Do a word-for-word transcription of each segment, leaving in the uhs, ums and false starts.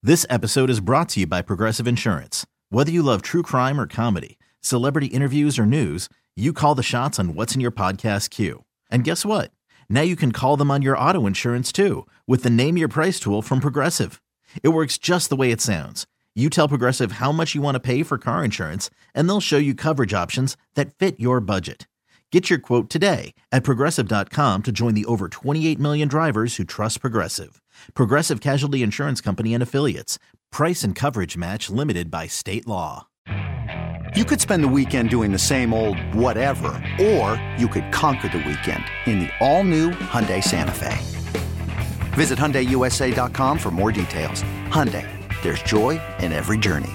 This episode is brought to you by Progressive Insurance. Whether you love true crime or comedy, celebrity interviews or news, you call the shots on what's in your podcast queue. And guess what? Now you can call them on your auto insurance too with the Name Your Price tool from Progressive. It works just the way it sounds. You tell Progressive how much you want to pay for car insurance, and they'll show you coverage options that fit your budget. Get your quote today at Progressive dot com to join the over twenty-eight million drivers who trust Progressive. Progressive Casualty Insurance Company and Affiliates. Price and coverage match limited by state law. You could spend the weekend doing the same old whatever, or you could conquer the weekend in the all-new Hyundai Santa Fe. Visit Hyundai U S A dot com for more details. Hyundai, there's joy in every journey.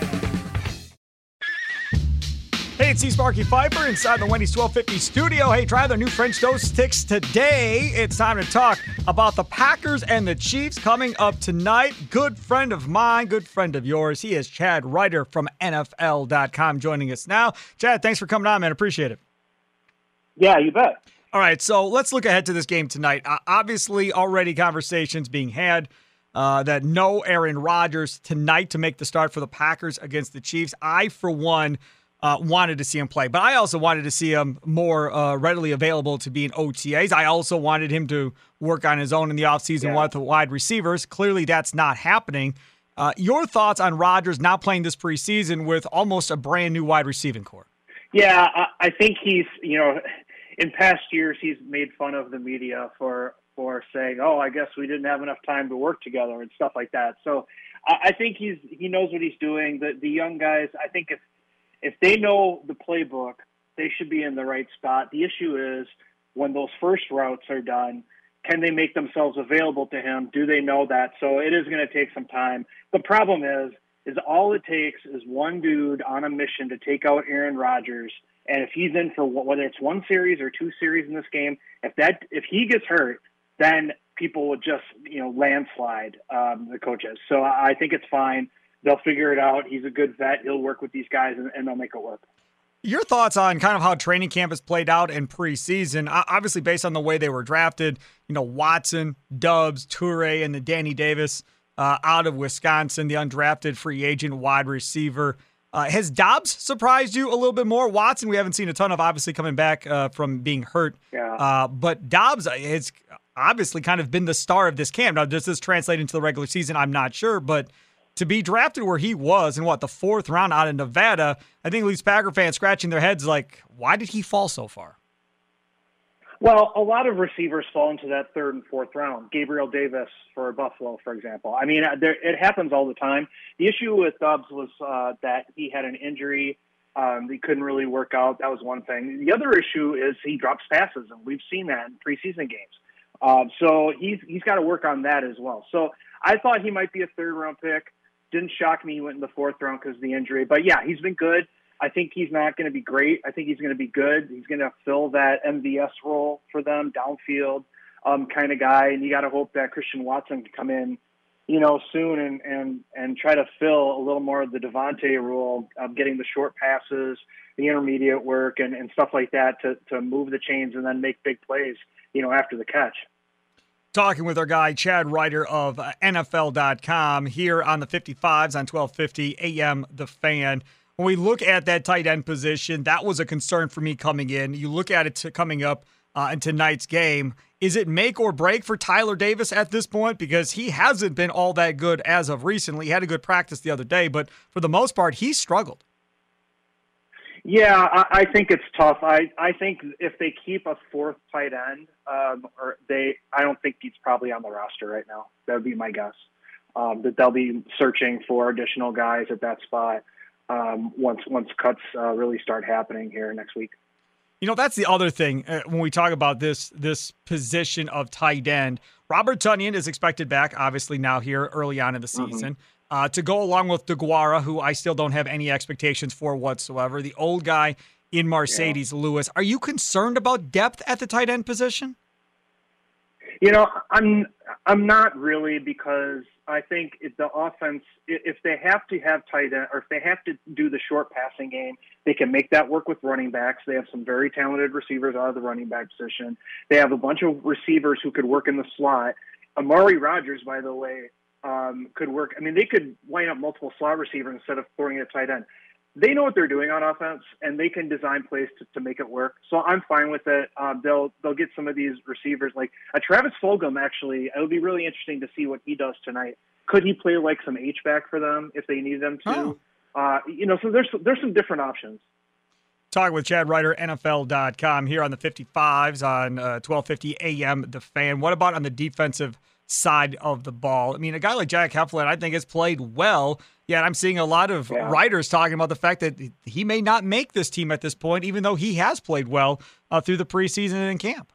Hey, it's Sparky Fifer inside the Wendy's twelve fifty studio. Hey, try their new French toast sticks today. It's time to talk about the Packers and the Chiefs coming up tonight. Good friend of mine, good friend of yours. He is Chad Ryder from N F L dot com joining us now. Chad, thanks for coming on, man. Appreciate it. Yeah, you bet. All right, so let's look ahead to this game tonight. Uh, obviously, already conversations being had uh, that no Aaron Rodgers tonight to make the start for the Packers against the Chiefs. I, for one, Uh, wanted to see him play, but I also wanted to see him more uh, readily available to be in O T As. I also wanted him to work on his own in the offseason yeah. with the wide receivers. Clearly, that's not happening. Uh, your thoughts on Rodgers not playing this preseason with almost a brand new wide receiving core? Yeah, I, I think he's, you know, in past years, he's made fun of the media for, for saying, oh, I guess we didn't have enough time to work together and stuff like that. So I, I think he's he knows what he's doing. The, the young guys, I think if If they know the playbook, they should be in the right spot. The issue is when those first routes are done, can they make themselves available to him? Do they know that? So it is going to take some time. The problem is, is all it takes is one dude on a mission to take out Aaron Rodgers. And if he's in for whether it's one series or two series in this game, if that if he gets hurt, then people will just you know landslide um, the coaches. So I think it's fine. They'll figure it out. He's a good vet. He'll work with these guys, and, and they'll make it work. Your thoughts on kind of how training camp has played out in preseason, obviously based on the way they were drafted, you know, Watson, Doubs, Toure, and the Danny Davis uh, out of Wisconsin, the undrafted free agent wide receiver. Uh, has Doubs surprised you a little bit more? Watson, we haven't seen a ton of, obviously coming back uh, from being hurt. Yeah. Uh, but Doubs has obviously kind of been the star of this camp. Now, does this translate into the regular season? I'm not sure, but to be drafted where he was in, what, the fourth round out of Nevada, I think at least Packer fans scratching their heads like, why did he fall so far? Well, a lot of receivers fall into that third and fourth round. Gabriel Davis for Buffalo, for example. I mean, there, it happens all the time. The issue with Doubs was uh, that he had an injury. Um, he couldn't really work out. That was one thing. The other issue is he drops passes, and we've seen that in preseason games. Um, so he's he's got to work on that as well. So I thought he might be a third-round pick. Didn't shock me he went in the fourth round because of the injury. But, yeah, he's been good. I think he's not going to be great. I think he's going to be good. He's going to fill that M V S role for them, downfield um, kind of guy. And you got to hope that Christian Watson can come in, you know, soon and, and, and try to fill a little more of the Devontae role of getting the short passes, the intermediate work, and, and stuff like that to, to move the chains and then make big plays, you know, after the catch. Talking with our guy, Chad Ryder of N F L dot com here on the fifty-fives on twelve fifty A M The Fan. When we look at that tight end position, that was a concern for me coming in. You look at it to coming up uh, in tonight's game. Is it make or break for Tyler Davis at this point? Because he hasn't been all that good as of recently. He had a good practice the other day, but for the most part, he struggled. Yeah, I, I think it's tough. I, I think if they keep a fourth tight end, um, or they, I don't think he's probably on the roster right now. That would be my guess. Um, that they'll be searching for additional guys at that spot um, once once cuts uh, really start happening here next week. You know, that's the other thing uh, when we talk about this this position of tight end. Robert Tonyan is expected back, obviously, now here early on in the season. Mm-hmm. Uh, to go along with DeGuara, who I still don't have any expectations for whatsoever. The old guy in Mercedes yeah. Lewis. Are you concerned about depth at the tight end position? You know, I'm I'm not really, because I think if the offense, if they have to have tight end, or if they have to do the short passing game, they can make that work with running backs. They have some very talented receivers out of the running back position. They have a bunch of receivers who could work in the slot. Amari Rodgers, by the way, um, could work. I mean, they could line up multiple slot receivers instead of throwing it at tight end. They know what they're doing on offense, and they can design plays to, to make it work. So I'm fine with it. Um, they'll they'll get some of these receivers like a Travis Fulgham. Actually, it would be really interesting to see what he does tonight. Could he play like some H-back for them if they need them to? Oh. Uh, you know, so there's there's some different options. Talking with Chad Ryder, N F L dot com, here on the fifty-fives on uh, twelve fifty A M The Fan. What about on the defensive side of the ball? I mean, a guy like Jack Heflin, I think, has played well, yet I'm seeing a lot of yeah. writers talking about the fact that he may not make this team at this point, even though he has played well uh, through the preseason and in camp.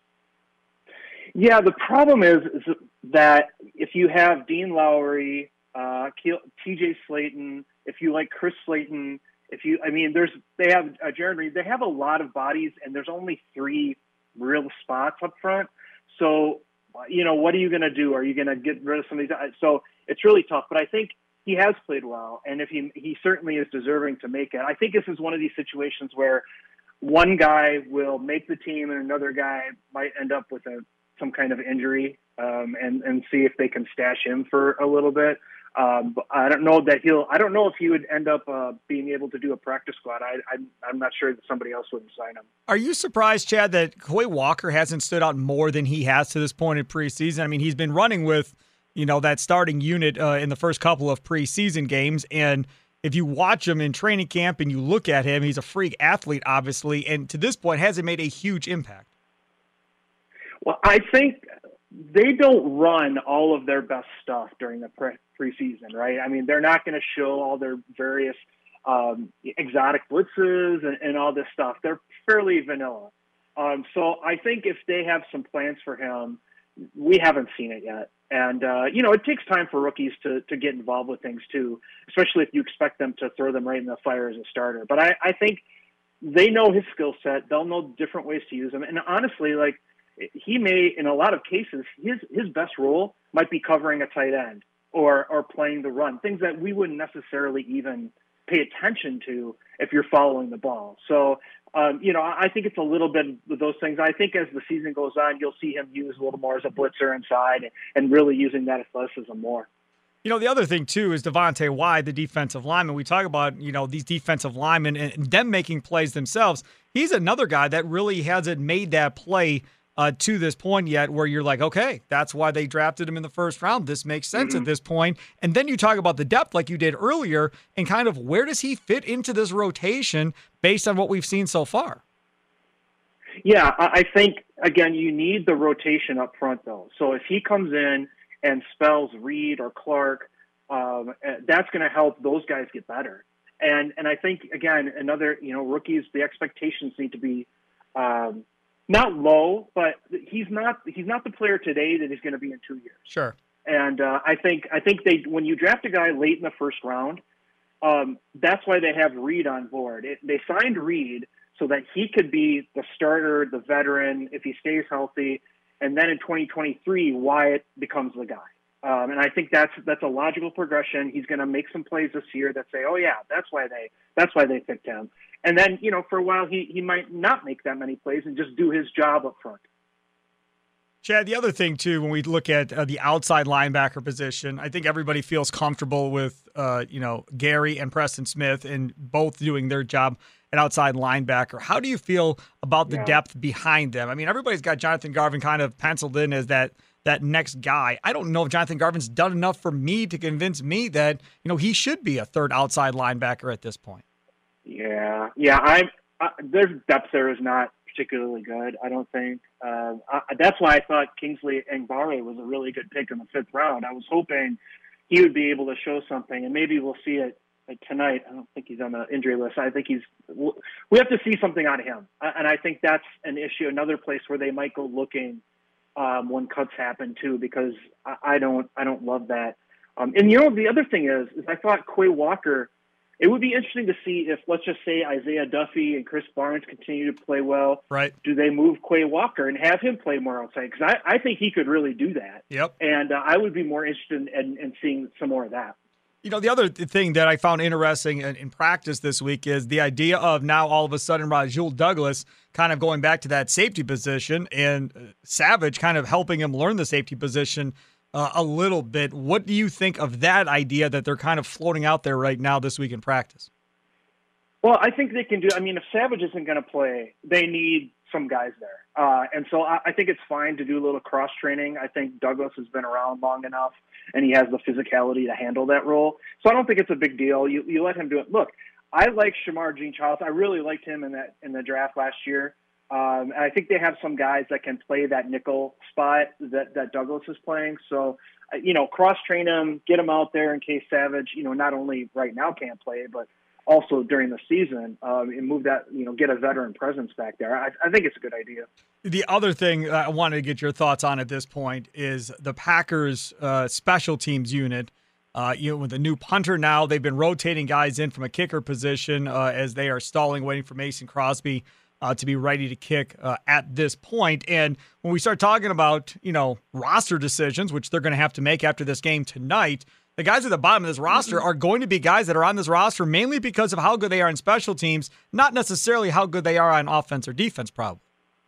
Yeah, the problem is, is that if you have Dean Lowry, uh, T J Slaton, if you like Chris Slayton, if you, I mean, there's they have uh, Jared Reed. They have a lot of bodies, and there's only three real spots up front. So, you know, what are you going to do? Are you going to get rid of some of these? So it's really tough. But I think he has played well, and if he he certainly is deserving to make it. I think this is one of these situations where one guy will make the team, and another guy might end up with a some kind of injury, um, and and see if they can stash him for a little bit. Um, but I don't know that he'll. I don't know if he would end up uh, being able to do a practice squad. I, I, I'm not sure that somebody else wouldn't sign him. Are you surprised, Chad, that Quay Walker hasn't stood out more than he has to this point in preseason? I mean, he's been running with, you know, that starting unit uh, in the first couple of preseason games, and if you watch him in training camp and you look at him, he's a freak athlete, obviously, and to this point hasn't made a huge impact. Well, I think they don't run all of their best stuff during the pre- preseason, right? I mean, they're not going to show all their various um, exotic blitzes and, and all this stuff. They're fairly vanilla. Um, so I think if they have some plans for him, we haven't seen it yet. And, uh, you know, it takes time for rookies to, to get involved with things too, especially if you expect them to throw them right in the fire as a starter. But I, I think they know his skill set. They'll know different ways to use him. And honestly, like, he may, in a lot of cases, his his best role might be covering a tight end or or playing the run, things that we wouldn't necessarily even pay attention to if you're following the ball. So, um, you know, I think it's a little bit of those things. I think as the season goes on, you'll see him used a little more as a blitzer inside and really using that athleticism more. You know, the other thing, too, is Devontae Wyatt, the defensive lineman. We talk about, you know, these defensive linemen and them making plays themselves. He's another guy that really hasn't made that play Uh, to this point yet where you're like, okay, that's why they drafted him in the first round. This makes sense mm-hmm. at this point. And then you talk about the depth like you did earlier and kind of where does he fit into this rotation based on what we've seen so far? Yeah, I think, again, you need the rotation up front, though. So if he comes in and spells Reed or Clark, um, that's going to help those guys get better. And and I think, again, another, you know, rookies, the expectations need to be um, – not low, but he's not he's not the player today that he's going to be in two years. Sure. And uh, I think I think they when you draft a guy late in the first round, um, that's why they have Reed on board. It, they signed Reed so that he could be the starter, the veteran, if he stays healthy. And then in twenty twenty-three, Wyatt becomes the guy. Um, and I think that's that's a logical progression. He's going to make some plays this year that say, "Oh yeah, that's why they that's why they picked him." And then, you know, for a while he he might not make that many plays and just do his job up front. Chad, the other thing too, when we look at uh, the outside linebacker position, I think everybody feels comfortable with uh, you know Gary and Preston Smith and both doing their job at outside linebacker. How do you feel about the yeah. depth behind them? I mean, everybody's got Jonathan Garvin kind of penciled in as that. that next guy. I don't know if Jonathan Garvin's done enough for me to convince me that, you know, he should be a third outside linebacker at this point. Yeah. Yeah. I'm, uh, their depth there is not particularly good. I don't think, uh, I, that's why I thought Kingsley Enagbare was a really good pick in the fifth round. I was hoping he would be able to show something, and maybe we'll see it like tonight. I don't think he's on the injury list. I think he's, we have to see something out of him. And I think that's an issue, another place where they might go looking Um, when cuts happen too, because I, I don't, I don't love that. Um, and you know, the other thing is, is I thought Quay Walker. It would be interesting to see if, let's just say, Isaiah Duffy and Chris Barnes continue to play well. Right? Do they move Quay Walker and have him play more outside? Because I, I think he could really do that. Yep. And uh, I would be more interested in, in seeing some more of that. You know, the other thing that I found interesting in, in practice this week is the idea of now all of a sudden Rasul Douglas kind of going back to that safety position and Savage kind of helping him learn the safety position uh, a little bit. What do you think of that idea that they're kind of floating out there right now this week in practice? Well, I think they can do. I mean, if Savage isn't going to play, they need some guys there. Uh, and so I, I think it's fine to do a little cross training. I think Douglas has been around long enough and he has the physicality to handle that role. So I don't think it's a big deal. You, you let him do it. Look, I like Shamar Jean-Charles. I really liked him in that, in the draft last year. Um, and I think they have some guys that can play that nickel spot that, that Douglas is playing. So, uh, you know, cross train him, get him out there in case Savage, you know, not only right now can't play, but also during the season, um, and move that, you know, get a veteran presence back there. I, I think it's a good idea. The other thing I wanted to get your thoughts on at this point is the Packers uh, special teams unit. Uh, you know, with a new punter now, they've been rotating guys in from a kicker position uh, as they are stalling, waiting for Mason Crosby uh, to be ready to kick uh, at this point. And when we start talking about, you know, roster decisions, which they're going to have to make after this game tonight, the guys at the bottom of this roster are going to be guys that are on this roster mainly because of how good they are in special teams, not necessarily how good they are on offense or defense, probably.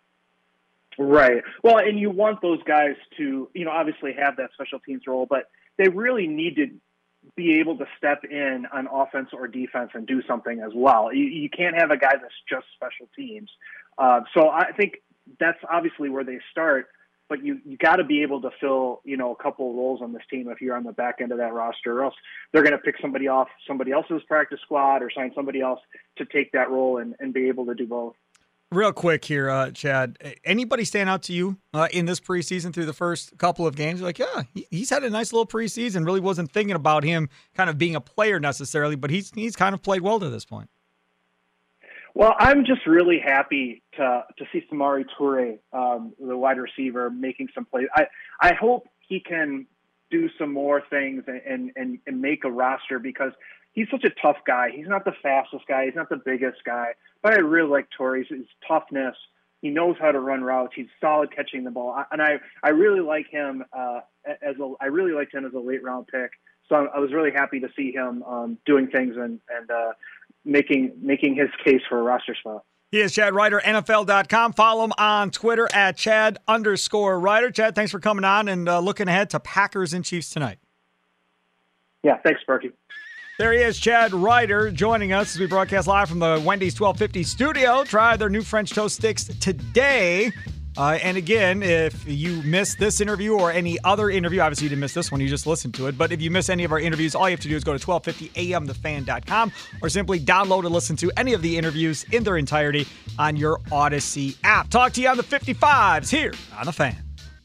Right. Well, and you want those guys to, you know, obviously have that special teams role, but they really need to be able to step in on offense or defense and do something as well. You, you can't have a guy that's just special teams. Uh, so I think that's obviously where they start. But you you got to be able to fill, you know, a couple of roles on this team if you're on the back end of that roster, or else they're going to pick somebody off somebody else's practice squad or sign somebody else to take that role and, and be able to do both. Real quick here, uh, Chad, anybody stand out to you uh, in this preseason through the first couple of games? You're like, yeah, he, he's had a nice little preseason, really wasn't thinking about him kind of being a player necessarily, but he's he's kind of played well to this point. Well, I'm just really happy to to see Samori Toure, um, the wide receiver, making some plays. I, I hope he can do some more things and, and, and make a roster because he's such a tough guy. He's not the fastest guy. He's not the biggest guy. But I really like Toure. His, his toughness. He knows how to run routes. He's solid catching the ball. And I, I really like him uh, as a I really liked him as a late round pick. So I was really happy to see him um, doing things and and uh, making making his case for a roster spot. He is Chad Ryder, N F L dot com. Follow him on Twitter at Chad underscore Ryder. Chad, thanks for coming on and uh, looking ahead to Packers and Chiefs tonight. Yeah, thanks, Sparky. There he is, Chad Ryder, joining us as we broadcast live from the Wendy's twelve fifty studio. Try their new French toast sticks today. Uh, and again, if you missed this interview or any other interview, obviously you didn't miss this one, you just listened to it. But if you miss any of our interviews, all you have to do is go to twelve fifty A M the fan dot com or simply download and listen to any of the interviews in their entirety on your Odyssey app. Talk to you on the fifty-fives here on The Fan.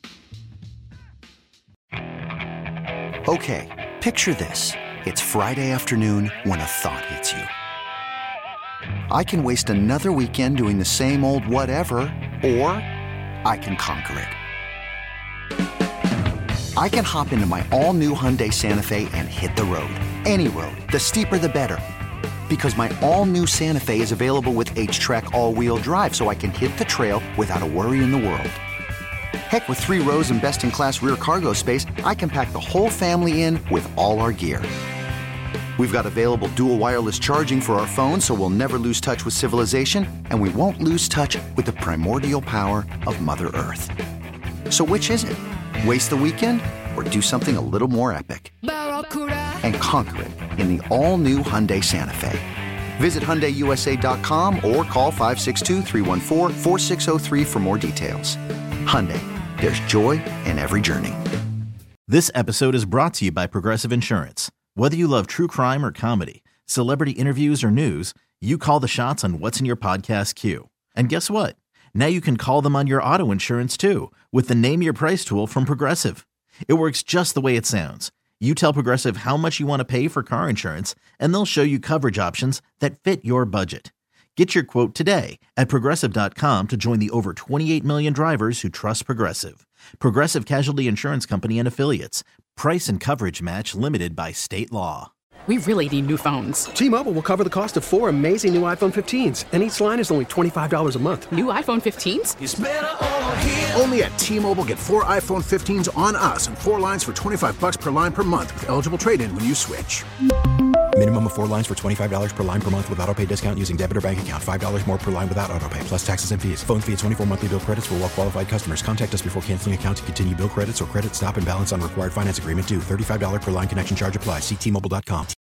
Okay, picture this. It's Friday afternoon when a thought hits you. I can waste another weekend doing the same old whatever, or I can conquer it. I can hop into my all-new Hyundai Santa Fe and hit the road. Any road. The steeper, the better. Because my all-new Santa Fe is available with H-Track all-wheel drive, so I can hit the trail without a worry in the world. Heck, with three rows and best-in-class rear cargo space, I can pack the whole family in with all our gear. We've got available dual wireless charging for our phones, so we'll never lose touch with civilization, and we won't lose touch with the primordial power of Mother Earth. So which is it? Waste the weekend or do something a little more epic? And conquer it in the all-new Hyundai Santa Fe. Visit Hyundai U S A dot com or call five six two, three one four, four six zero three for more details. Hyundai, there's joy in every journey. This episode is brought to you by Progressive Insurance. Whether you love true crime or comedy, celebrity interviews or news, you call the shots on what's in your podcast queue. And guess what? Now you can call them on your auto insurance too with the Name Your Price tool from Progressive. It works just the way it sounds. You tell Progressive how much you want to pay for car insurance, and they'll show you coverage options that fit your budget. Get your quote today at Progressive dot com to join the over twenty-eight million drivers who trust Progressive. Progressive Casualty Insurance Company and Affiliates. Price and coverage match limited by state law. We really need new phones. T-Mobile will cover the cost of four amazing new iPhone fifteens, and each line is only twenty-five dollars a month. New iPhone fifteens? It's better over here. Only at T-Mobile, get four iPhone fifteens on us and four lines for twenty-five bucks per line per month with eligible trade-in when you switch. Minimum of four lines for twenty-five dollars per line per month with autopay discount using debit or bank account. five dollars more per line without autopay, plus taxes and fees. Phone fee at twenty-four monthly bill credits for well-qualified customers. Contact us before canceling account to continue bill credits or credit stop and balance on required finance agreement due. thirty-five dollars per line connection charge applies. See T Mobile dot com.